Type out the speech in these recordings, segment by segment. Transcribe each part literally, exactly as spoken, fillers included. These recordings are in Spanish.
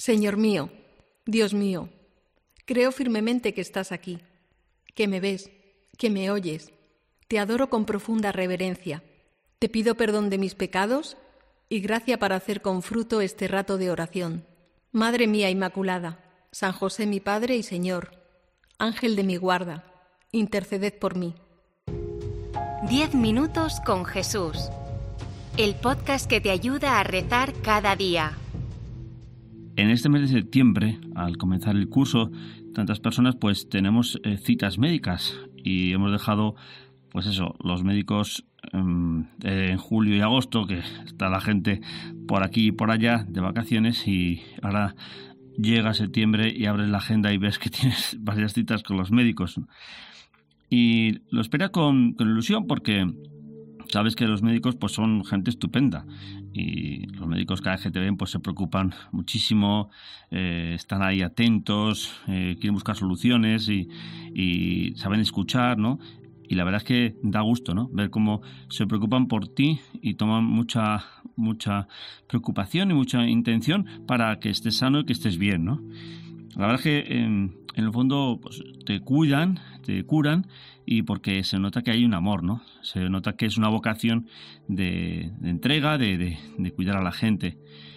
Señor mío, Dios mío, creo firmemente que estás aquí, que me ves, que me oyes. Te adoro con profunda reverencia. Te pido perdón de mis pecados y gracia para hacer con fruto este rato de oración. Madre mía Inmaculada, San José mi Padre y Señor, Ángel de mi guarda, interceded por mí. Diez minutos con Jesús. El podcast que te ayuda a rezar cada día. En este mes de septiembre, al comenzar el curso, tantas personas pues tenemos eh, citas médicas y hemos dejado, pues eso, los médicos eh, en julio y agosto, que está la gente por aquí y por allá de vacaciones, y ahora llega septiembre y abres la agenda y ves que tienes varias citas con los médicos, ¿no? Y lo espera con, con ilusión porque sabes que los médicos pues son gente estupenda y los médicos cada vez que te ven pues se preocupan muchísimo, eh, están ahí atentos, eh, quieren buscar soluciones y, y saben escuchar, ¿no? Y la verdad es que da gusto, ¿no? Ver cómo se preocupan por ti y toman mucha mucha preocupación y mucha intención para que estés sano y que estés bien, ¿no? La verdad es que en, en el fondo pues, te cuidan, te curan, y porque se nota que hay un amor, ¿no? Se nota que es una vocación de, de entrega, de, de, de cuidar a la gente.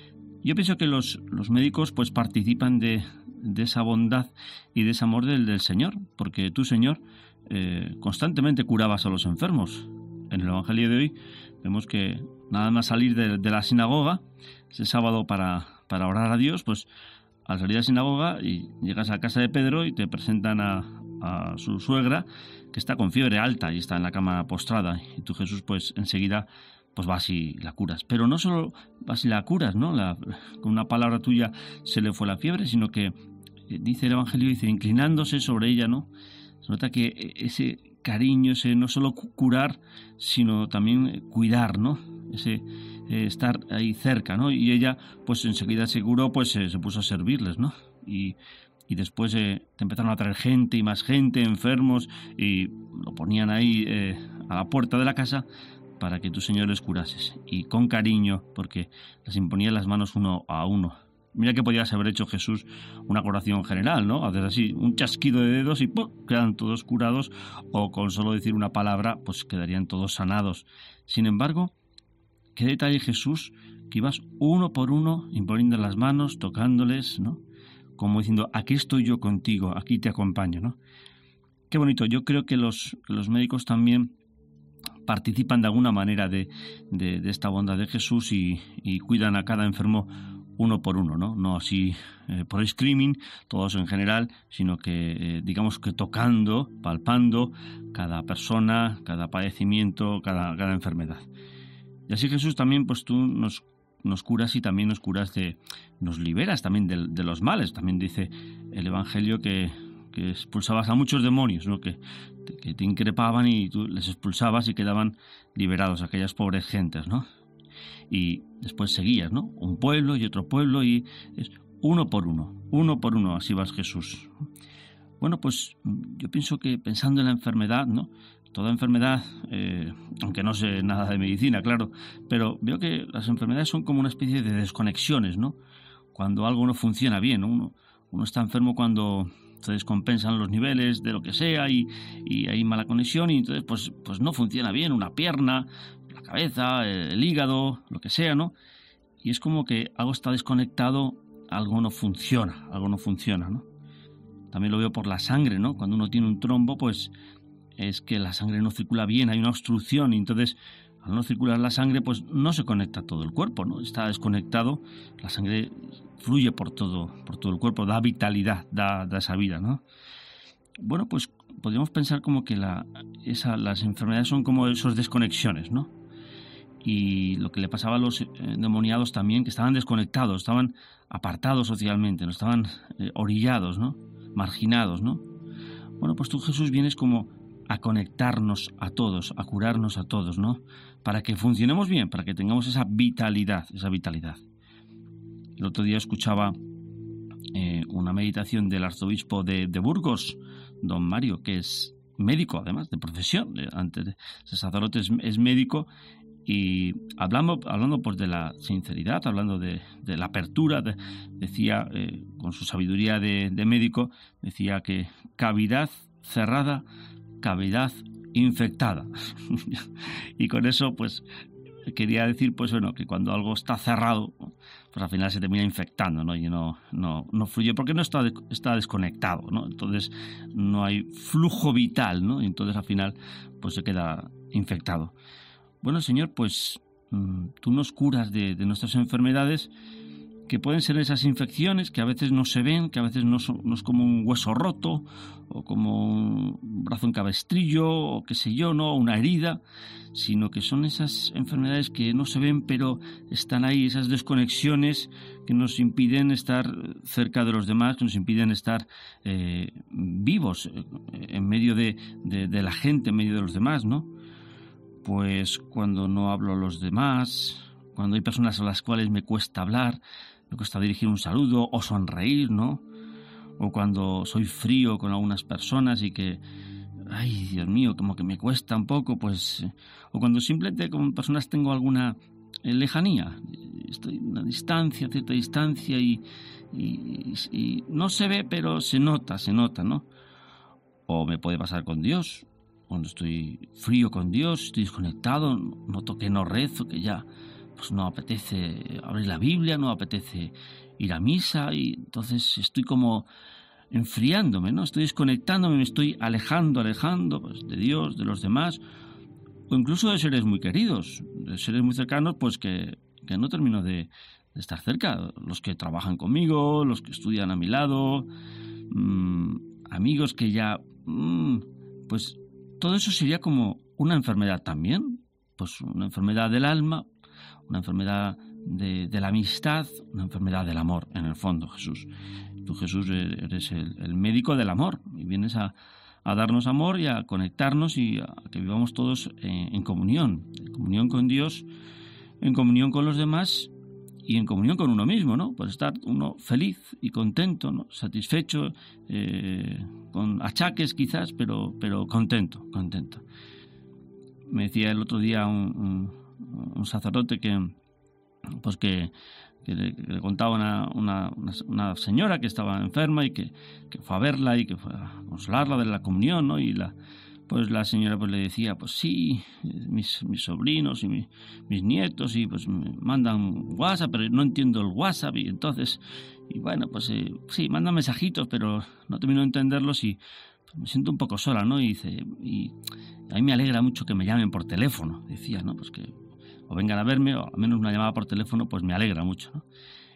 Yo pienso que los, los médicos pues participan de, de esa bondad y de ese amor del, del Señor, porque tú, Señor, eh, constantemente curabas a los enfermos. En el Evangelio de hoy vemos que nada más salir de, de la sinagoga, ese sábado para, para orar a Dios, pues al salir de la sinagoga y llegas a casa de Pedro y te presentan a, a su suegra, que está con fiebre alta y está en la cama postrada, y tú, Jesús, pues enseguida pues vas y la curas. Pero no solo vas y la curas, ¿no? La, con una palabra tuya se le fue la fiebre, sino que dice el Evangelio, dice, inclinándose sobre ella, ¿no? Se nota que ese cariño, ese no solo curar, sino también cuidar, ¿no? Ese eh, estar ahí cerca, ¿no? Y ella, pues enseguida seguro, pues eh, se puso a servirles, ¿no? Y, y después eh, te empezaron a traer gente y más gente, enfermos, y lo ponían ahí eh, a la puerta de la casa para que tu Señor les curases. Y con cariño, porque les imponía las manos uno a uno. Mira que podías haber hecho, Jesús, una curación general, ¿no? Hacer así un chasquido de dedos y ¡pum!, quedan todos curados, o con solo decir una palabra pues quedarían todos sanados. Sin embargo, qué detalle, Jesús, que ibas uno por uno imponiendo las manos, tocándoles, ¿no? Como diciendo, aquí estoy yo contigo, aquí te acompaño, ¿no? Qué bonito. Yo creo que los, los médicos también participan de alguna manera de, de, de esta bondad de Jesús y, y cuidan a cada enfermo uno por uno, ¿no? No así eh, por screaming, todos en general, sino que eh, digamos que tocando, palpando cada persona, cada padecimiento, cada, cada enfermedad. Y así, Jesús, también pues tú nos, nos curas y también nos curas de, nos liberas también de, de los males. También dice el Evangelio que, que expulsabas a muchos demonios, ¿no? Que, que te increpaban y tú les expulsabas y quedaban liberados aquellas pobres gentes, ¿no? Y después seguías, ¿no? Un pueblo y otro pueblo, y es uno por uno, uno por uno, así vas, Jesús. Bueno, pues yo pienso que pensando en la enfermedad, ¿no? Toda enfermedad, eh, aunque no sé nada de medicina, claro, pero veo que las enfermedades son como una especie de desconexiones, ¿no? Cuando algo no funciona bien, ¿no? Uno, uno está enfermo cuando se descompensan los niveles de lo que sea y, y hay mala conexión y entonces pues, pues no funciona bien una pierna, la cabeza, el hígado, lo que sea, ¿no? Y es como que algo está desconectado, algo no funciona, algo no funciona, ¿no? También lo veo por la sangre, ¿no? Cuando uno tiene un trombo, pues es que la sangre no circula bien, hay una obstrucción y entonces al no circular la sangre pues no se conecta todo el cuerpo, ¿no? Está desconectado, la sangre fluye por todo, por todo el cuerpo, da vitalidad, da, da esa vida, ¿no? Bueno, pues podríamos pensar como que la, esa, las enfermedades son como esas desconexiones, ¿no? Y lo que le pasaba a los endemoniados también, que estaban desconectados, estaban apartados socialmente, no estaban eh, orillados, ¿no? Marginados, ¿no? Bueno, pues tú, Jesús, vienes como a conectarnos a todos, a curarnos a todos, ¿no? Para que funcionemos bien, para que tengamos esa vitalidad, esa vitalidad. El otro día escuchaba eh, una meditación del arzobispo de, de Burgos, don Mario, que es médico, además, de profesión, de, antes de ser sacerdote es, es médico, Y hablando, hablando pues de la sinceridad, hablando de, de la apertura, de, decía, eh, con su sabiduría de, de médico, decía que cavidad cerrada, cavidad infectada. Y con eso, pues, quería decir, pues bueno, que cuando algo está cerrado, pues al final se termina infectando, ¿no? Y no, no, no fluye, porque no está, está desconectado, ¿no? Entonces no hay flujo vital, ¿no? Y entonces al final, pues se queda infectado. Bueno, Señor, pues tú nos curas de, de nuestras enfermedades, que pueden ser esas infecciones que a veces no se ven, que a veces no, son, no es como un hueso roto, o como un brazo en cabestrillo, o qué sé yo, ¿no? Una herida, sino que son esas enfermedades que no se ven, pero están ahí, esas desconexiones que nos impiden estar cerca de los demás, que nos impiden estar eh, vivos eh, en medio de, de, de la gente, en medio de los demás, ¿no? Pues cuando no hablo a los demás, cuando hay personas a las cuales me cuesta hablar, me cuesta dirigir un saludo o sonreír, ¿no? O cuando soy frío con algunas personas y que, ay, Dios mío, como que me cuesta un poco, pues... O cuando simplemente con personas tengo alguna lejanía, estoy en una distancia, cierta distancia y, y, y no se ve, pero se nota, se nota, ¿no? O me puede pasar con Dios. Cuando estoy frío con Dios, estoy desconectado, noto que no rezo, que ya pues no apetece abrir la Biblia, no apetece ir a misa, y entonces estoy como enfriándome, ¿no? Estoy desconectándome, me estoy alejando, alejando pues, de Dios, de los demás, o incluso de seres muy queridos, de seres muy cercanos, pues que, que no termino de, de estar cerca, los que trabajan conmigo, los que estudian a mi lado, mmm, amigos que ya... Mmm, pues todo eso sería como una enfermedad también, pues una enfermedad del alma, una enfermedad de, de la amistad, una enfermedad del amor, en el fondo, Jesús. Tú, Jesús, eres el, el médico del amor y vienes a, a darnos amor y a conectarnos y a que vivamos todos en, en comunión, en comunión con Dios, en comunión con los demás y en comunión con uno mismo, ¿no? Pues estar uno feliz y contento, ¿no? Satisfecho, eh, con achaques quizás, pero, pero contento, contento. Me decía el otro día un, un, un sacerdote que, pues que, que, le, que le contaba una, una, una señora que estaba enferma y que, que fue a verla y que fue a consolarla de la comunión, ¿no? Y la pues la señora pues le decía, pues sí, mis, mis sobrinos y mi, mis nietos y pues me mandan WhatsApp, pero no entiendo el WhatsApp, y entonces, y bueno, pues eh, sí, mandan mensajitos, pero no termino de entenderlos y pues, me siento un poco sola, ¿no? Y dice, y a mí me alegra mucho que me llamen por teléfono, decía, ¿no? Pues que o vengan a verme, o al menos una llamada por teléfono, pues me alegra mucho, ¿no?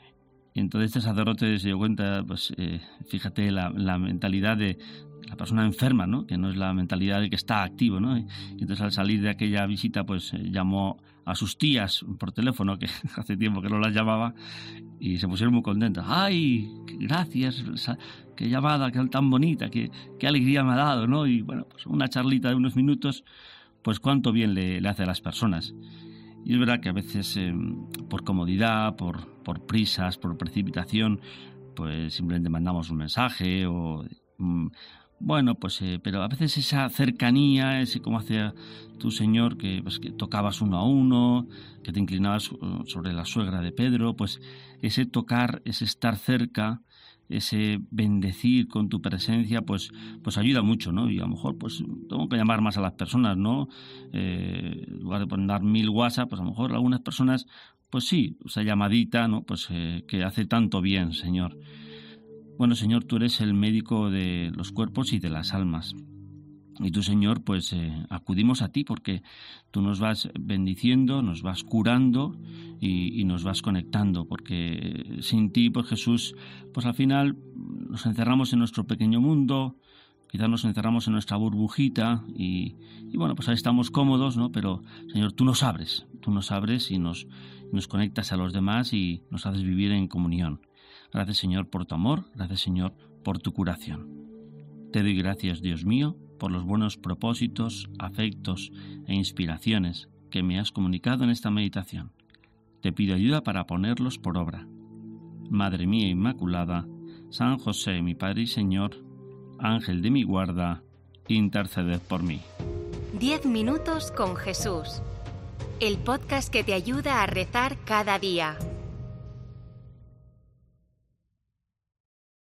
Y entonces este sacerdote se dio cuenta, pues eh, fíjate la, la mentalidad de la persona enferma, ¿no? Que no es la mentalidad de que está activo, ¿no? Y entonces al salir de aquella visita, pues eh, llamó a sus tías por teléfono, que hace tiempo que no las llamaba, y se pusieron muy contentas. ¡Ay, gracias! ¡Qué llamada, qué tan bonita! Qué, ¡Qué alegría me ha dado!, ¿no? Y bueno, pues una charlita de unos minutos, pues cuánto bien le, le hace a las personas. Y es verdad que a veces, eh, por comodidad, por, por prisas, por precipitación, pues simplemente mandamos un mensaje o... Mm, Bueno, pues, eh, pero a veces esa cercanía, ese como hacía tu Señor, que, pues, que tocabas uno a uno, que te inclinabas sobre la suegra de Pedro, pues ese tocar, ese estar cerca, ese bendecir con tu presencia, pues, pues ayuda mucho, ¿no? Y a lo mejor, pues, tengo que llamar más a las personas, ¿no? Eh, en lugar de poner mil WhatsApp, pues a lo mejor algunas personas, pues sí, esa llamadita, ¿no? Pues eh, que hace tanto bien, Señor. Bueno, Señor, tú eres el médico de los cuerpos y de las almas. Y tú, Señor, pues eh, acudimos a ti porque tú nos vas bendiciendo, nos vas curando y, y nos vas conectando. Porque sin ti, pues Jesús, pues al final nos encerramos en nuestro pequeño mundo, quizás nos encerramos en nuestra burbujita y, y bueno, pues ahí estamos cómodos, ¿no? Pero, Señor, tú nos abres, tú nos abres y nos, nos conectas a los demás y nos haces vivir en comunión. Gracias, Señor, por tu amor, gracias, Señor, por tu curación. Te doy gracias, Dios mío, por los buenos propósitos, afectos e inspiraciones que me has comunicado en esta meditación. Te pido ayuda para ponerlos por obra. Madre mía Inmaculada, San José, mi Padre y Señor, Ángel de mi guarda, interceded por mí. Diez minutos con Jesús. el podcast que te ayuda a rezar cada día.